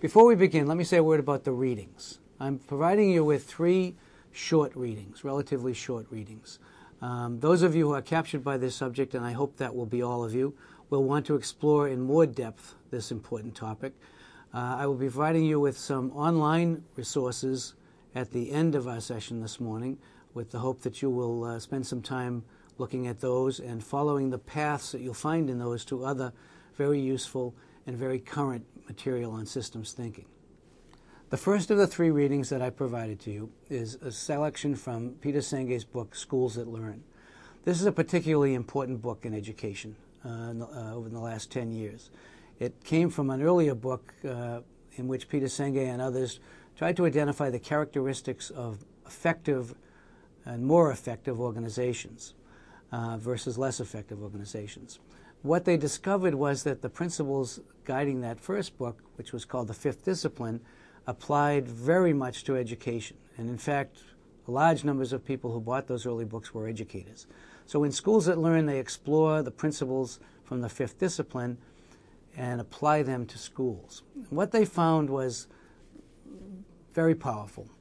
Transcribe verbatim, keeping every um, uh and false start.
Before we begin, let me say a word about the readings. I'm providing you with three short readings, relatively short readings. Um, those of you who are captured by this subject, and I hope that will be all of you, will want to explore in more depth this important topic. Uh, I will be providing you with some online resources at the end of our session this morning, with the hope that you will uh, spend some time looking at those and following the paths that you'll find in those to other very useful and very current material on systems thinking. The first of the three readings that I provided to you is a selection from Peter Senge's book, Schools That Learn. This is a particularly important book in education uh, in the, uh, over the last ten years. It came from an earlier book uh, in which Peter Senge and others tried to identify the characteristics of effective and more effective organizations uh, versus less effective organizations. What they discovered was that the principles guiding that first book, which was called The Fifth Discipline, applied very much to education. And in fact, large numbers of people who bought those early books were educators. So in Schools That Learn, they explore the principles from the Fifth Discipline and apply them to schools. What they found was very powerful.